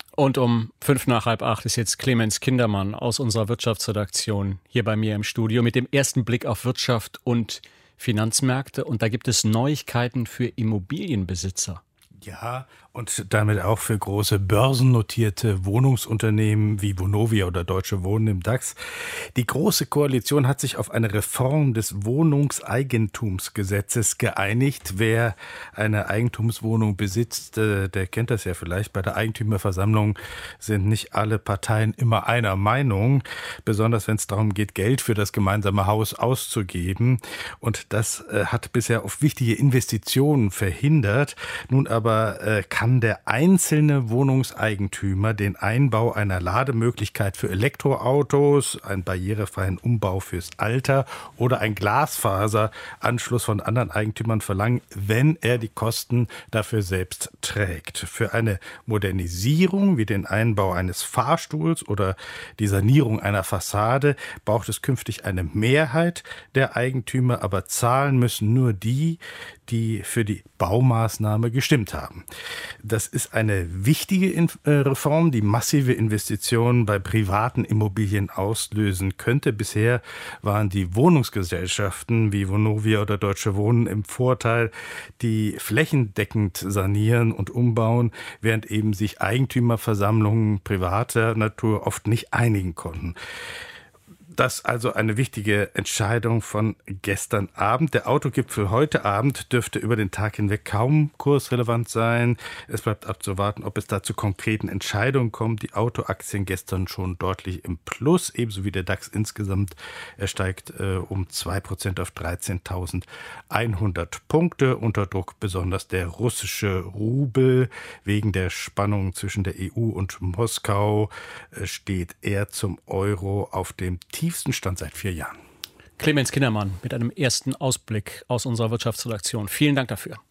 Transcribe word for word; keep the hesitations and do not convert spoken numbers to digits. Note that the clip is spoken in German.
Und um fünf nach halb acht ist jetzt Clemens Kindermann aus unserer Wirtschaftsredaktion hier bei mir im Studio mit dem ersten Blick auf Wirtschaft und Finanzmärkte. Und da gibt es Neuigkeiten für Immobilienbesitzer. Ja, und damit auch für große börsennotierte Wohnungsunternehmen wie Vonovia oder Deutsche Wohnen im DAX. Die Große Koalition hat sich auf eine Reform des Wohnungseigentumsgesetzes geeinigt. Wer eine Eigentumswohnung besitzt, der kennt das ja vielleicht. Bei der Eigentümerversammlung sind nicht alle Parteien immer einer Meinung, besonders wenn es darum geht, Geld für das gemeinsame Haus auszugeben. Und das hat bisher auf wichtige Investitionen verhindert. Nun aber äh, kann der einzelne Wohnungseigentümer den Einbau einer Lademöglichkeit für Elektroautos, einen barrierefreien Umbau fürs Alter oder ein Glasfaseranschluss von anderen Eigentümern verlangen, wenn er die Kosten dafür selbst trägt. Für eine Modernisierung wie den Einbau eines Fahrstuhls oder die Sanierung einer Fassade braucht es künftig eine Mehrheit der Eigentümer, aber zahlen müssen nur die, die für die Baumaßnahme gestimmt haben. Das ist eine wichtige Reform, die massive Investitionen bei privaten Immobilien auslösen könnte. Bisher waren die Wohnungsgesellschaften wie Vonovia oder Deutsche Wohnen im Vorteil, die flächendeckend sanieren und umbauen, während eben sich Eigentümerversammlungen privater Natur oft nicht einigen konnten. Das also eine wichtige Entscheidung von gestern Abend. Der Autogipfel heute Abend dürfte über den Tag hinweg kaum kursrelevant sein. Es bleibt abzuwarten, ob es da zu konkreten Entscheidungen kommt. Die Autoaktien gestern schon deutlich im Plus, ebenso wie der DAX insgesamt. Er steigt äh, um zwei Prozent auf dreizehntausendeinhundert Punkte. Unter Druck besonders der russische Rubel. Wegen der Spannung zwischen der E U und Moskau äh, steht er zum Euro auf dem tiefsten Stand seit vier Jahren. Clemens Kindermann mit einem ersten Ausblick aus unserer Wirtschaftsredaktion. Vielen Dank dafür.